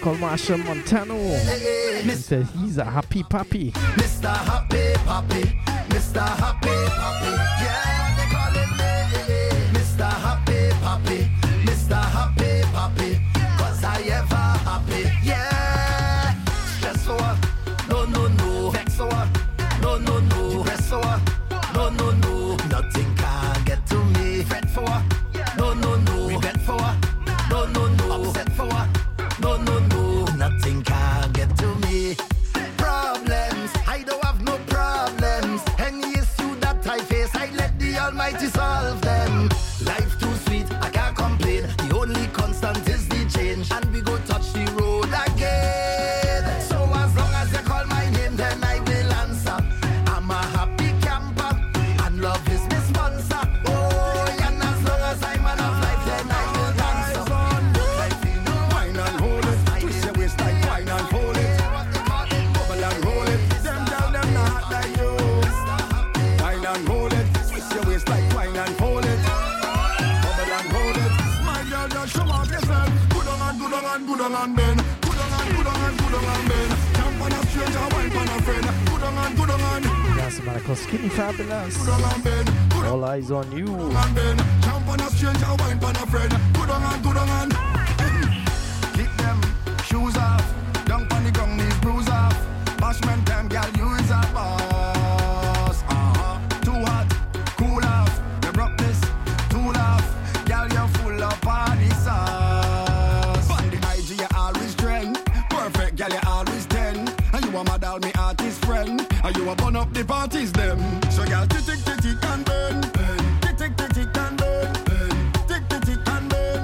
called Marshall Montano. He said he's a happy papi. Mr. Happy Papi, Mr. Happy Papi, yeah, they calling me Mr. Happy Papi, Mr. Happy Papi, cause I ever happy, yeah. Stress for what? No, no, no. Vex for what? No, no, no. Depress for what? No, no, no. Nothing can get to me. Fret for what? No, no, no. Regret for what? No, no, no. Upset for what? No, no, no. Nothing can get to me. Problems, I don't have no problems. Any issue that I face, I let the Almighty solve them. Life too sweet, I can't complain. The only constant is the change, and we go touch the road again. So as long as you call my name, then I will answer. I'm a happy camper, and love is my sponsor. Oh, and as long as I'm man of life, then I will dance. Life in no wine and hold it. Twist your waist like wine and fold it. Bubble and roll it. Them down, them not like you. Wine and roll it. Twist your waist like wine and fold it. Bubble and roll it. My girl, just show off yourself. Good on and good on and good on and bend. Good on and good on and good on and bend. Jump on a stranger, wine on a friend. Good on and good on and. That's man called Skinny Fabulous. Good on and bend. All eyes on you. Jump on a stranger, wine on a friend. Good on and good on and. Keep them shoes off. Dunk on the ground, knees bruise off. Bashment them, girl, you is a boss. Too hot, cool off. You broke this, too laugh. Girl, you're full of party sauce. On the IG, you always trend. Perfect, girl, you always 10. And you a model, me artist friend. And you a burn up the parties, them. So, girl, tick, tick, tick, tick, and burn. Tick, tick, tick, tick, and burn. Tick, tick, tick, and burn.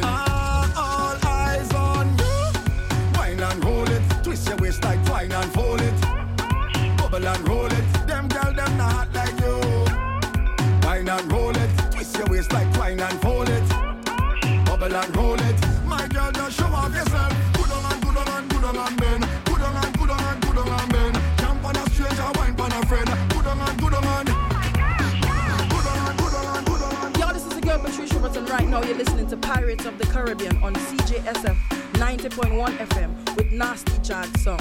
All eyes on you. Wine and roll it. Twist your waist like twine and fold it. Bubble and roll it. Them girl, them not hot like you. Wine and roll it. Twist your waist like twine and fold it. Bubble and roll it. My girl, just show off yourself. Good on and good on and good on and men. Good on and good on and good on and men. Jump on a stranger, wine on a friend. Good on and good on and. Good on and good on and good on and. Yo, this is the girl Patricia Robertson. Right now you're listening to Pirates of the Caribbean on CJSF 90.1 FM with Nasty Jag song.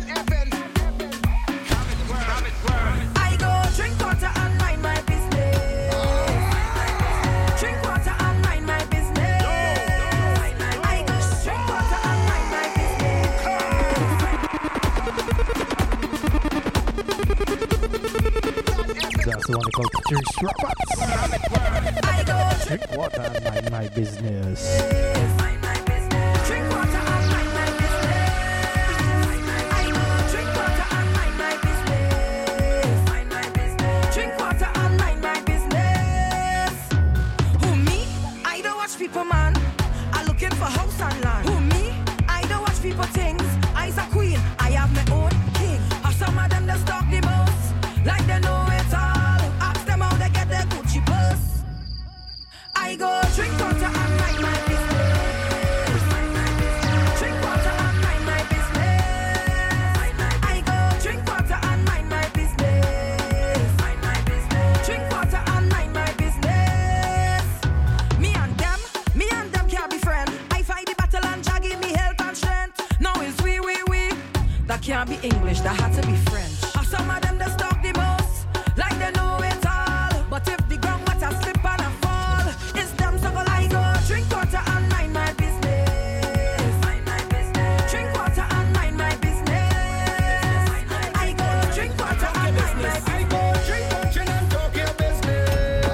I go drink water and mind my business. Drink water and mind my business. I go drink water and mind my business. That's the one they call Patricia Roberts. I go Drink water and mind my business. mind my business. Drink water and mind my business. I go drink water and mind my business. Mind my business. Drink water and mind my business. Who me? I don't watch people, man. I looking for house and land. Who me? I don't watch people things. I's a queen. I have my own king. Or some of them that stalk the most, like they know it all. Ask them how they get their Gucci purse. I go drink water and mind my business. Drink water and mind my business. I go drink water and mind my business. Drink water and mind my business. Me and them can't be friends. I fight the battle and Jah give me health and strength. Now it's we. That can't be English, that had to be French. Or some of them that stalk the most, like they know it all. But if the ground water slip and I fall, it's them so I go drink water and mind my business. Drink water and mind my business. I go drink water and mind my business. I go drink punching and talk your business.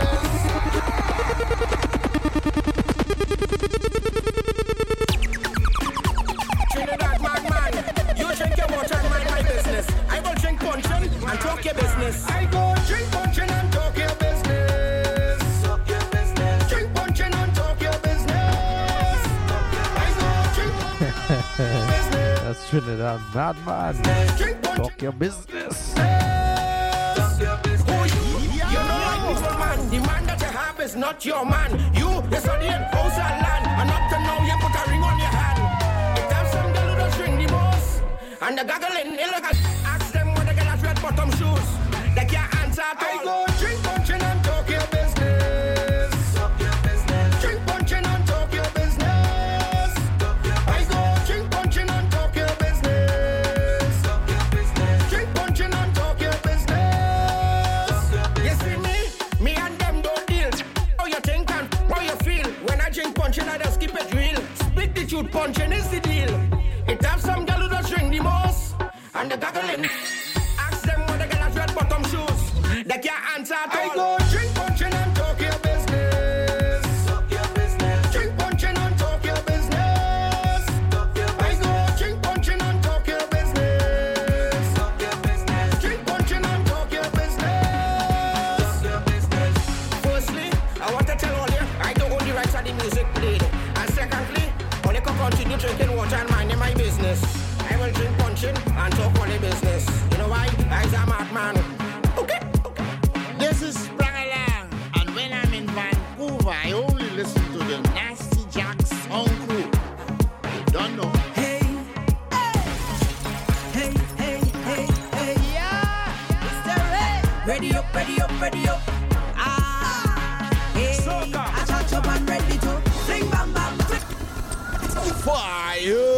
Trinidad man, you drink your water and mind my business. I go drink punching and talk your business. I go drink punching and talk your business. Drink punching and talk your business. I go drink business. That's Trinidad Madman. Drink punching. Talk your business. You're not like this man. The man that you have is not your man. You studying house and land, and up to now you put a ring on your hand. If there's some girl who does ring the most, and the gaggling illegal, ask them what they get at red bottom shoes. They can't answer at all. I go drink punching and talk your business. Drink punching and talk your business. I go drink punching and drink punching, I just keep it real. Split the truth, punching is the deal. It have some girl who just drink the most, and the gaggling. Ask them what the girl has red bottom shoes. They can't answer at all. I go drink punching and talk your business. Talk your business. Drink punching and talk your business. Talk your business. I go drink punching and talk your business. Talk your business. Drink punching and talk your business. Talk your business. Firstly, I want to tell all you, I don't own the rights of the music played. And secondly, only can continue drinking water and minding my business. I will drink punching and talk only business. You know why? I'm a madman. Okay. This is Sprang-a-Lang, and when I'm in Vancouver, I only listen to the Nasty Jack Sound Crew. You don't know. Hey, yeah. Mr. Ray. Ready up. Hey, I touch up and ready to fling bam bam. Fire!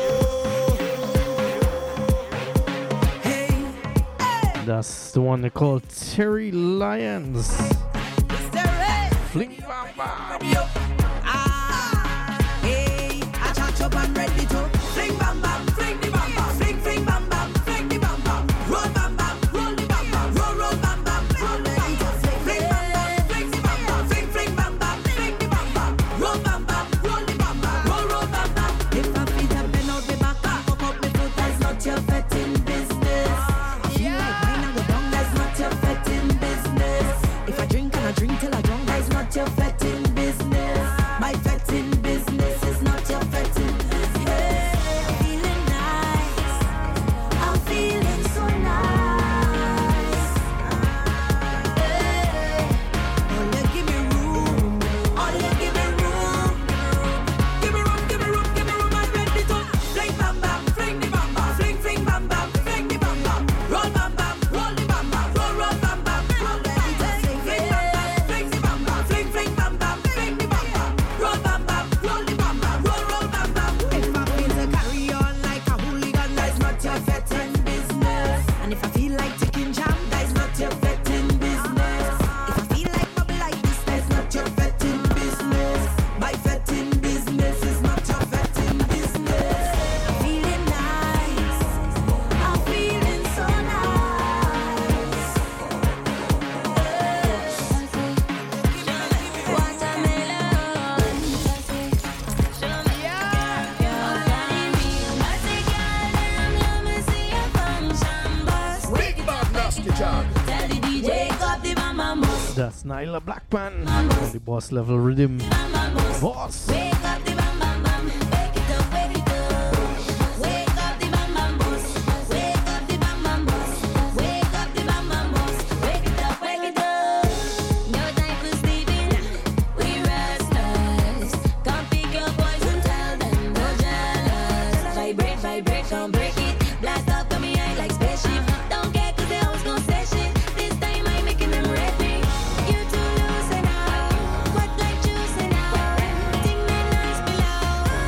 That's the one they call Terry Lyons. Mr. Ray. Fling bam bam. Ready up. Hey, I touch up and ready to fling bam bam, fling the bam bam, fling bam bam, fling the bam bam, roll bam bam, roll the bam bam, roll bam bam, roll the bam bam, fling bam bam, fling the bam bam, fling bam bam, fling the bam bam, roll bam bam, roll the bam bam, roll bam bam. If I feet up and out the back, fuck up my foot, that's not your fetting business. That's not your fetting business. If I drink and I drink till I drunk, that's not your fetting business. My fetting business is not your fetting business. I'm feeling nice. I'm feeling so nice. Only give me room. Only give me room. Give me room. I'm ready to fling bam bam, fling the bam bam, fling bam bam, fling the bam bam, roll bam bam, roll the bam bam, roll bam bam, roll the bam bam, fling bam bam, fling the bam bam, fling bam bam, fling the bam bam, roll bam bam, roll the bam bam, roll bam bam. If I feel to carry on like a hooligan, that's not your fetting business. And if I feel like taking jam, that's not your fetting business. If I feel like bubble like this, that's not your fetting business. My fetting business is not your fetting business. I'm feeling nice. I'm feeling so nice. Big Bad Nasty Jack. That's Nyla Blackman on the Boss Level Rhythm. Boss. Wake up the bam bam bam, wake it up, wake it up. Wake up the bam bam boss, wake up the bam bam boss, wake up the bam bam boss, wake it up, wake it up. No time for sleeping, we restless. Come pick your boys and tell them no jealous. Vibrate, don't break it. Blast up on me eye like spaceship. Don't care 'cause they always gon' say shit. This time I'm making them ready. You too loose and out, what like juicing out. Think me nice below.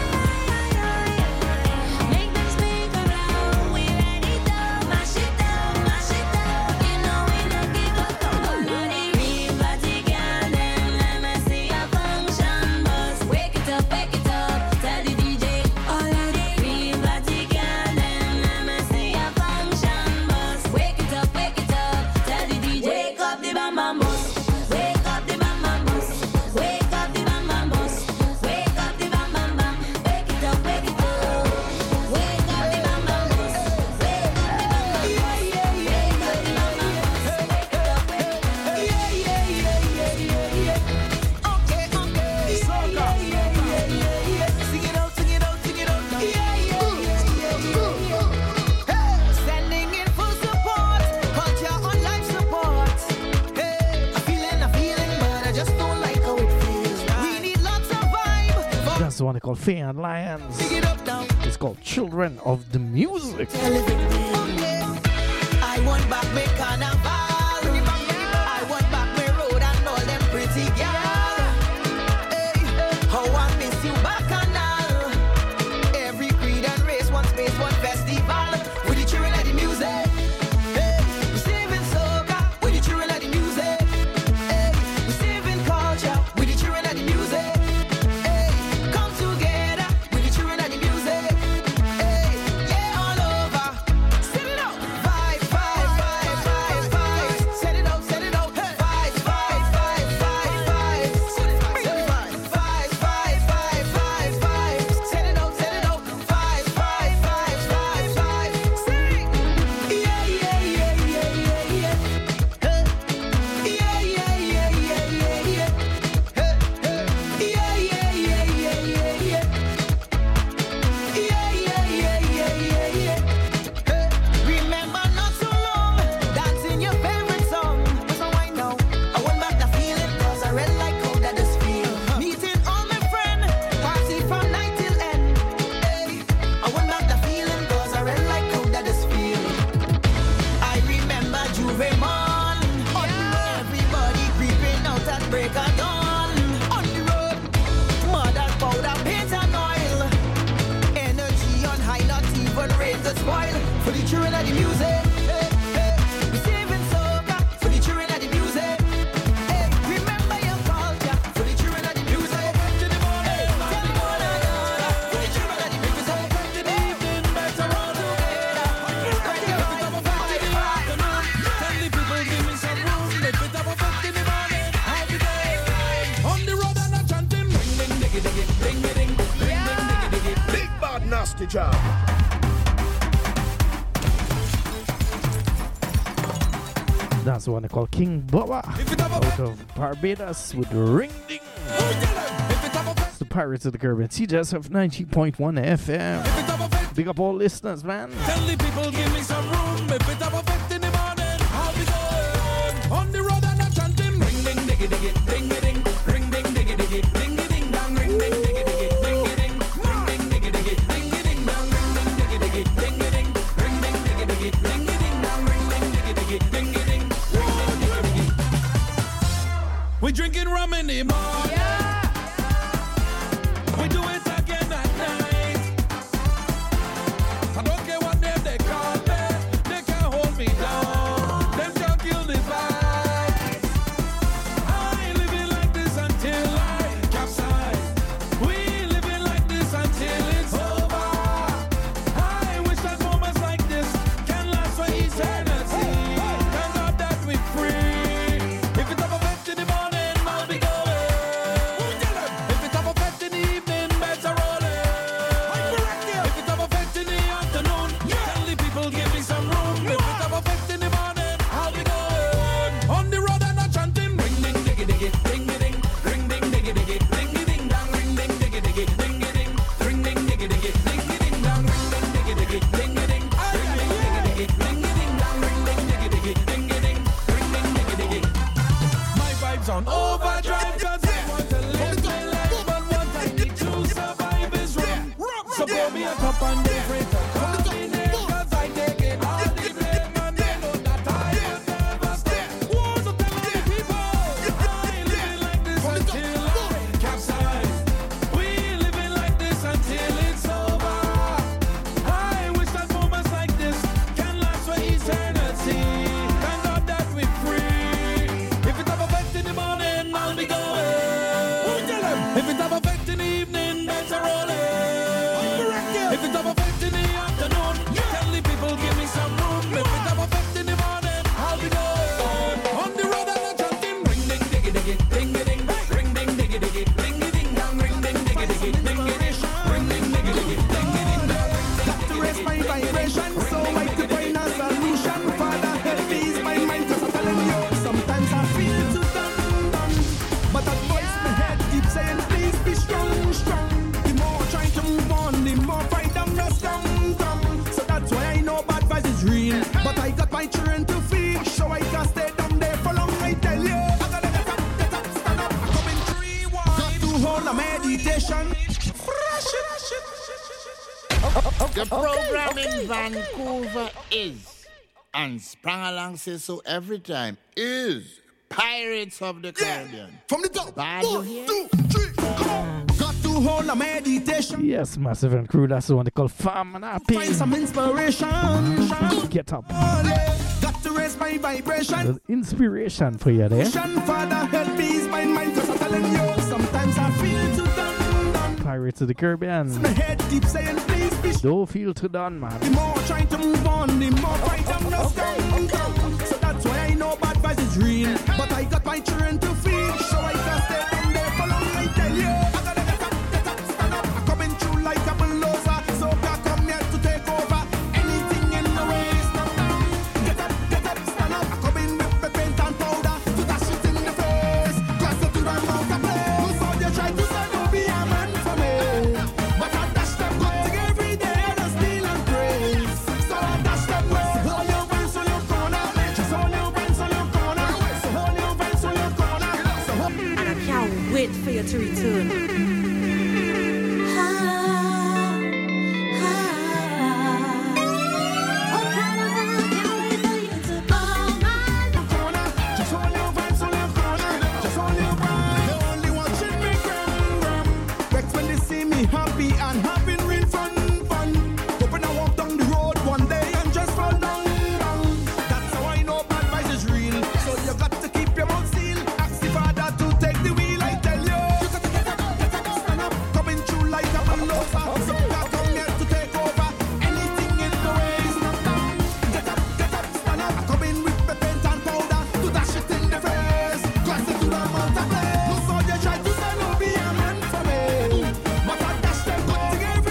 Make them speak around. We ready to mash it up. You know we don't give up. Nobody real body girl, them let me see a function bus. Wake it up, tell the DJ. All of the real body girl, them let me see a function bus. Wake it up, tell the DJ. Wake up the bam bam bus. Wake up the bam bam bus. Wake up the bam bam bus. Wake up the bam bam bam. Wake it up. Wake up the bam bam bus. Wake up the bam bam bus. Wake up the bam Standing in full support, culture on life support. Hey, I'm feeling, but I just don't like how it feels. We need lots of vibe. That's the one they call Faye and Lions. Dig it up now. It's called Children of the Music. I want back my carnival. I want back my road and all them pretty girls. Hey, how I miss you back and all. Every creed and race, one space, one festival. With the children of the music. Hey, we saving soca with the children of the music. Hey, we saving culture with the children of the music. Hey, Nasty job. That's the one they call King Bubba out of Barbados with Ring Ding. It's the Pirates of the Caribbean. CJSF 90.1 FM. Big up all listeners, man. Tell the people, give me some room. If it have effect in the morning, I'll be going on the road and I'm chanting. Ring ding diggy diggy ding ding. Ring ding diggy diggy ding ding dong. Ring ding diggy diggy ding ding. Ring ding diggy diggy ding ding dong. Ring ding diggy diggy ding ding. Ring ding diggy diggy ding ding dong. Ring ding diggy diggy ding ding. We drinking rum in the morning. Yeah. We do it again at night. I don't care what name they call me. They can't hold me down. Them can't kill the vibe. I ain't living like this until I capsize. We living like this until it's over. I wish that moments like this can last for eternity. Thank God that we're free. If it's up a in the morning, on overdrive, cause I want to live my life, but what I need to survive is rum. So pour me a cup and they free to call me name, cause I take it all the blame, and they know that I will never stay. Whoa, so tell all the people, I ain't living like this until I capsize. We living like this until it's over. I wish that moments like this can last for eternity. Thank God that we're free. If it's ever in the morning, I'll be going. If it have effect in the evening, that's a rolling. If it have effect in the afternoon, tell the people, give me some room. If it have effect in the morning, I'll be going. On the road and I'm chanting. Ring ding diggy diggy ding ding. Ring ding diggy diggy ding ding dong. Ring ding diggy diggy ding ding. Ring ding diggy diggy ding ding dong. Got to raise my vibration, so I could find a solution. Father, help me ease my mind, cause I'm telling you, sometimes I feel too done. But that voice in my head keeps saying, please be strong, strong. The more I try to move on, the more fight I'm not strong. So that's why I know bad vibes is real. But I got my children to feed, so I can't stay down there for long, I tell you. I gotta get up, stand up, come in 3 1. Got to hold a meditation. The program in Vancouver is, and Sprang Along says so every time, is Pirates of the Caribbean. From the top. Bad you hear? 1, 2, 3, come on. Got to hold a meditation. Yes, Massive and Crew, that's the one they call Farm and Happy. Find some inspiration. Get up. Got to raise my vibration. There's inspiration for you there. Father, help me ease my mind, cause I'm telling you, sometimes I feel too done. Pirates of the Caribbean. My head keeps saying, please be strong. Don't feel too done, man. The more I try to move on, the more fight I'm not strong. So that's why I know bad vibes is real. But I got my children to feed, so I can't stay down there for long, I tell you. I gotta get up, stand up. I'm coming through like a bulldozer, so I come here to take over. Anything in the way is not down. Get up, stand up. I'm coming with the paint and powder to dash it in the face. Cause to the mouth of place. So they try to say, don't be a man for me. But I dash them good every day and I steal and praise. So I dash them way. Hold your friends on your corner. Just hold your friends on your corner. So hold your friends on your corner. So hold. And I can't wait for you to return. Happy and having real fun. Hoping I walk down the road one day and just fall down. That's how I know bad vibes is real. So you got to keep your mouth sealed. Ask the father to take the wheel, I tell you. You got to get up, stand up. Coming through like a bulldozer. So I come here to take over. Anything in the way is not down. Get up, stand up. I come in with the paint and powder to dash it in the face. Glass it to the mouth of place. So you try to say no be a man for me. But I dash them good together.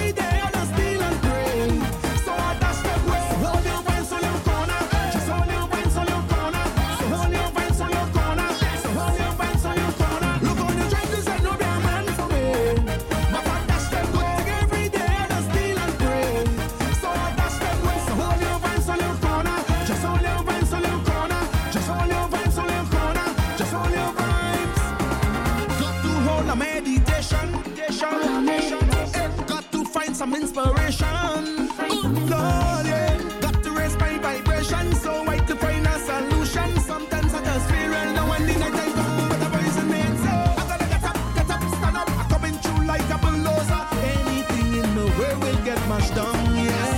nation. Got to find some inspiration. Lord, yeah. Got to raise my vibration so I can find a solution. Sometimes I just feel real now when the night I come, but the voice in me and so I gotta get up, stand up. I'm coming through like a bulldozer. Anything in the way will get mashed down, yeah.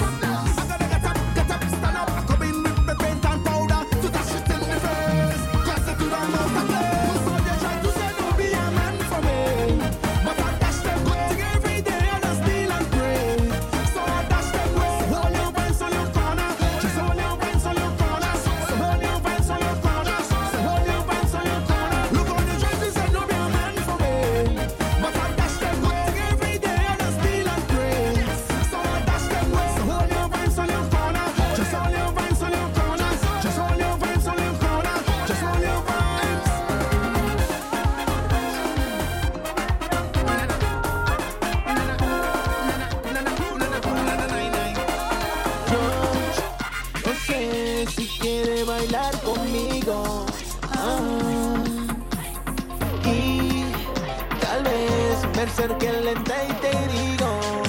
Que lenta y te digo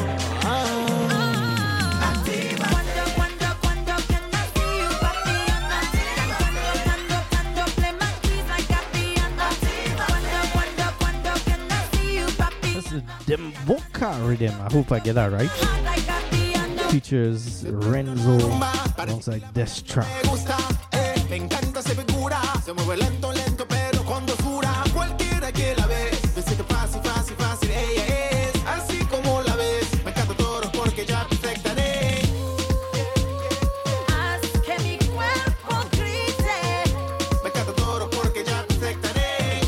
activa. Cuando can I see you papi cuando play my keys like happy cuando can I see you papi. This is Demboka rhythm. I hope I get that right. Features Renzo alongside Destra. Me encanta esa figura, se mueve lento pero con dosura. Cualquiera que la ve dice que fácil. Ella es así como la ves. Me encanta todo porque ya perfectaré. Haz que mi cuerpo grite. Me encanta todo porque ya perfectaré.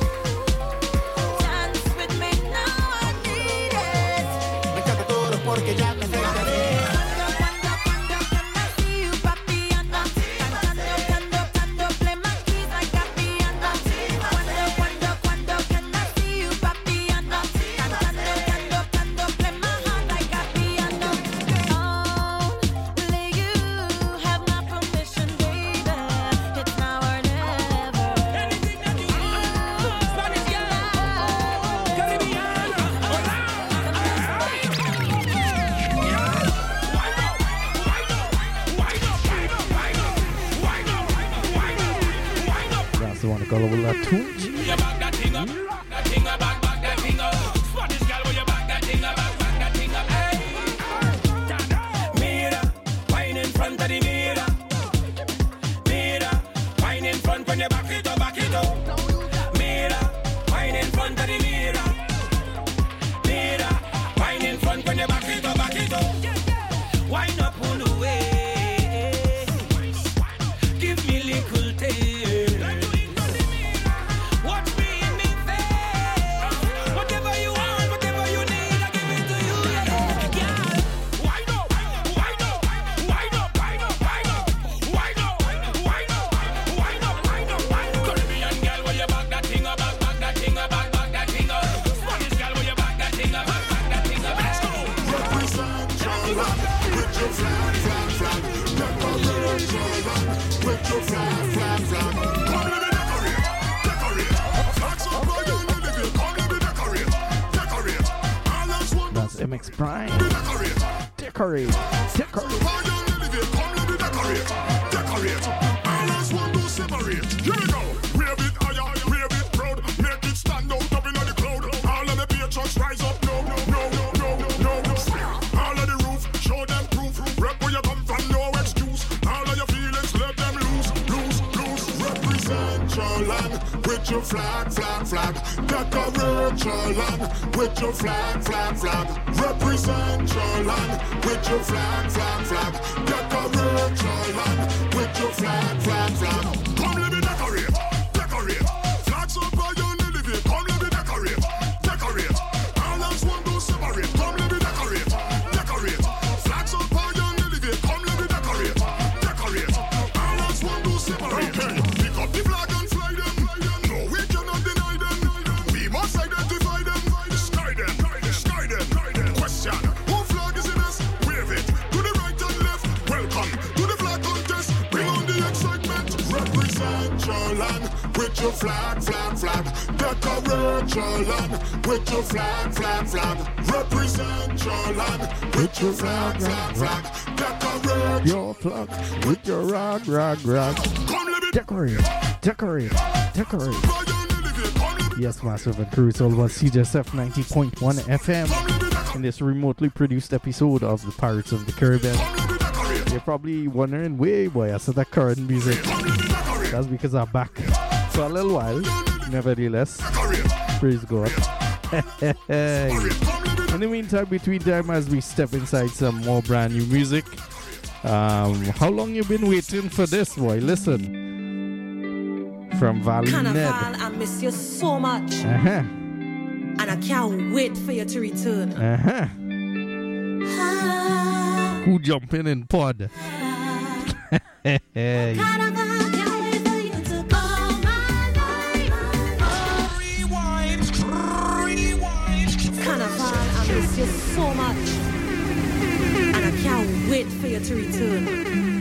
Dance with me now, I need it. Me encanta todo porque ya perfectaré. Cuando can I see you papi cantando play my keys like happy cuando can I see you papi That's the one that got over that tune. Mira, wine in front of the mirror. Mira, wine in front when you back it up. Mira, wine in front of the mirror. Mira, wine in front when you back it up. Wine up on the way. Give me little tail. Watch me in me face. Whatever you want, whatever you need, I give it to you. Yeah. Wine up. Caribbean girl, where you back that thing up, back that thing up. Spanish girl, where you back that thing up, back that thing up. Let's go. Represent your love with your flag. Decorate your love with your flag. Come let me decorate. Flags up by your living. Come let me decorate. All else want That's MX Prime. Decorate. by your living. Come let me decorate. All else want to separate. Here we go. Wave it higher, wave it proud. Make it stand out up in the cloud. All of the patrons rise up. No. All of the roof, show them proof. Rep where you come from, no excuse. All of your feelings, let them loose. Represent your land with your flag. Decorate your land with your flag. Represent your land with your flag. Decorate your land with your flag. Come let me decorate. Flags up by your living. Come let me decorate. All else want to separate. Come let me decorate. Flags up by your living. Come let me decorate. All else want to separate. Okay. Pick up the flag and fly them. No, we cannot deny them. We must identify them. Sky them. Question: who flag is in us? Wave it to the right and left. Welcome to the flag contest. Bring on the excitement. Represent your land with your flag. Decorate your land with your flag, flag, flag. Represent your land with your flag, flag, flag. Decorate your flag with your rag, rag, rag. Decorate, decorate, decorate. Yes, Massive and Crew, it's all about CJSF 90.1 FM in this remotely produced episode of the Pirates of the Caribbean. You're probably wondering, wait, boy, I said that current music. That's because I'm back for a little while, nevertheless. Praise God. In the meantime, between time, as we step inside some more brand new music, how long you been waiting for this, boy? Listen. From Valley Carnival, Ned. I miss you so much. And I can't wait for you to return. Who jumping in pod? Hey. Carnival, can't wait for you to come my life. Rewind. Carnival, I miss you so much. And I can't wait for you to return.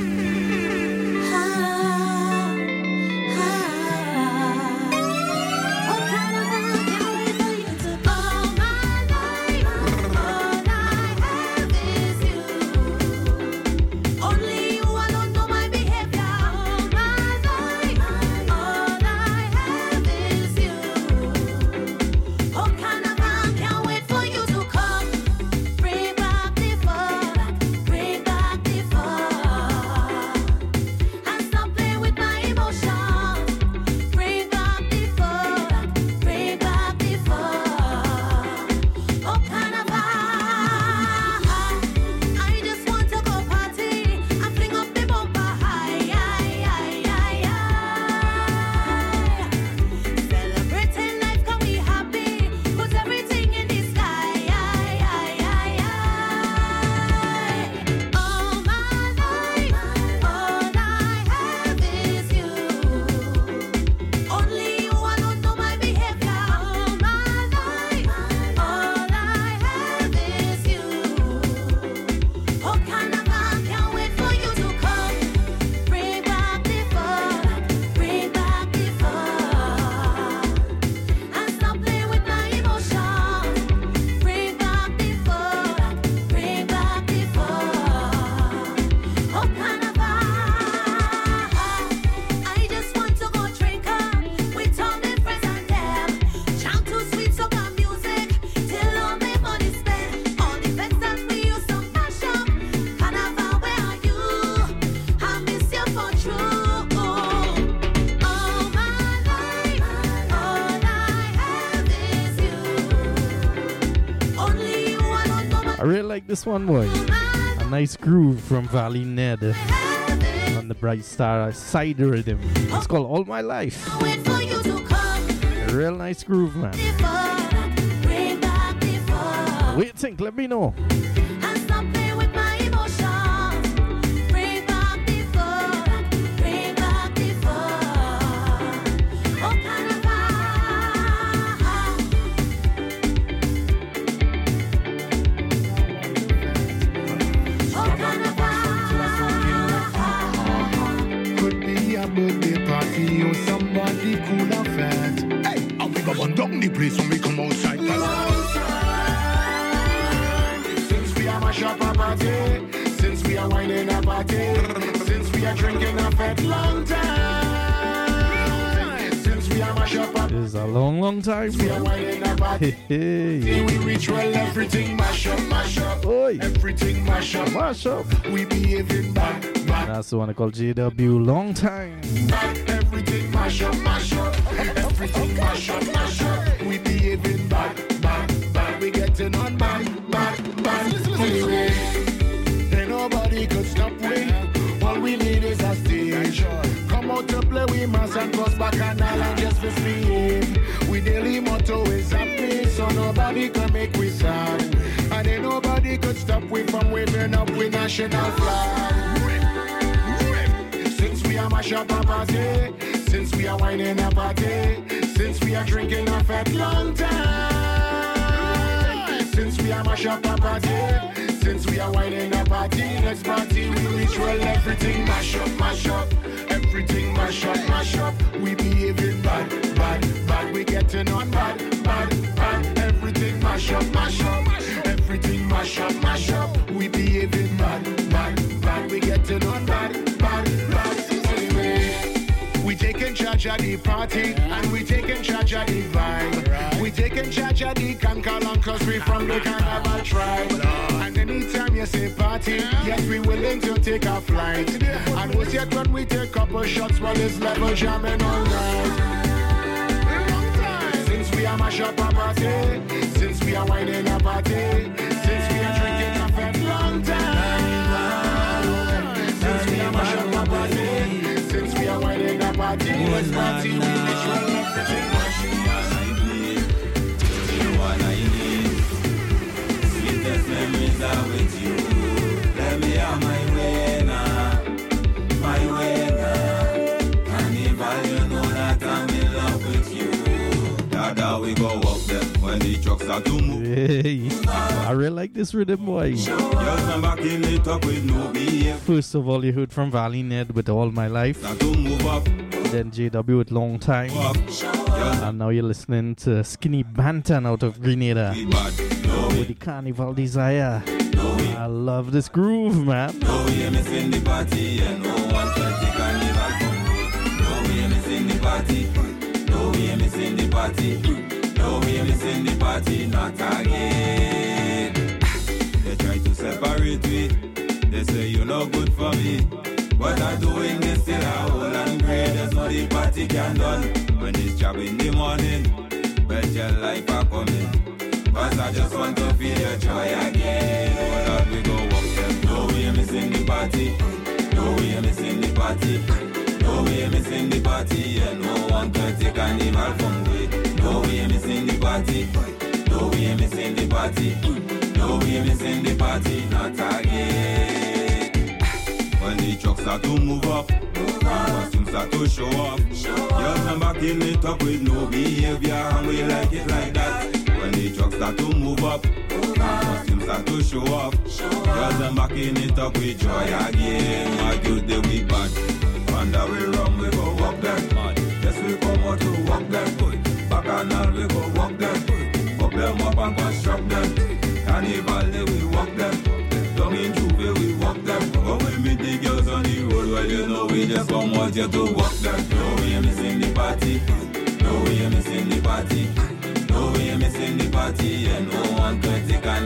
This one, boy, a nice groove from Valley Ned on the Bright Star side rhythm. It's called All My Life. A real nice groove, man. What do you think? Let me know. Down the place when we come outside. Since we are mash up a party, since we are whining a party, since we are drinking a fat long time, since we are mash up a it's a long, long time. We are whining a party. Hey. We reach well, everything mash up, mash up. Oi. Everything mash up, mash up. We behaving back, back. That's the one I call JW Long Time. Back, everything mash up, mash up. Everything mash up, mash up. We behaving back, back, back. We getting on back, back, back. Anyway, ain't nobody could stop we. All we need is a stage. Come out to play, we must and cross back and all and just for speed. We daily motto is happy, so nobody can make we sad. And ain't nobody could stop we from waving up with national flag. Since we are mash up a party, since we are whining a party, since we are drinking a fat long time, since we are mash up a party, since we are whining a party, next party we reach well, everything mash up, everything mash up, we behaving bad, bad, bad. we getting on bad, bad, bad. Everything mash up, mash up. Everything mash up, mash up. We behaving bad, bad, bad. We getting on bad, bad, bad. Anyway, we taking charge of the party and we taking charge of the vibe. We taking charge of the Kankalan cause we from the Carnival tribe. And anytime you say party, yes, we willing to take a flight. And we'll yet when we take couple shots while it's level jamming all night. Since we are mash up a party, since we are whining a party, since we are drinking a fat long time. Since we are mash up a party, since we are whining a party, it's party, we literally everything machine. You one I need, sweetest memories are with you. Let me have my way now, my way now. Carnival, you know that I'm in love with you. Dada, we go up there when the trucks start to move. Hey, I really like this rhythm, boy. I'm back in it up with no BF. First of all, you heard from Valley Ned with All My Life. Start to move up. Then JW with Long Time. And now you're listening to Skinny Bantan out of Grenada with the Carnival Desire. I love this groove, man. No, we are missing the party and no one can take Carnival from me. No, we are missing the party. No, we are missing the party. No, we are missing the party, not again. They try to separate me. They say you're not good for me. What I'm doing is still a whole and grey. There's no the party can done. When it's job in the morning, but your life are coming. Cause I just want to feel your joy again. Oh Lord, we go walk them. No, we are missing the party. No, we are missing the party. No, we are missing the party. And no one can take Carnival from we. No, we are missing the party. No, we are missing the party. No, we are missing the party. Not again. When the trucks start to move up, costumes start to show up. Girls come back in it up with no behavior, and we like it like that. When the trucks start to move up, costumes start to show up. Girls come back in it up with joy again. My good day we bad, and that we run we go walk them mad. Yes we come out to walk them good. Bacchanal we go walk them good. Walk them up and construct them. Carnival day we walk them. Down in Juve we walk them. When we meet the girls on the road, well you know we just come out here to walk them. No we are missing the party. No we are missing the party. No we are missing the party. And no one can take Carnival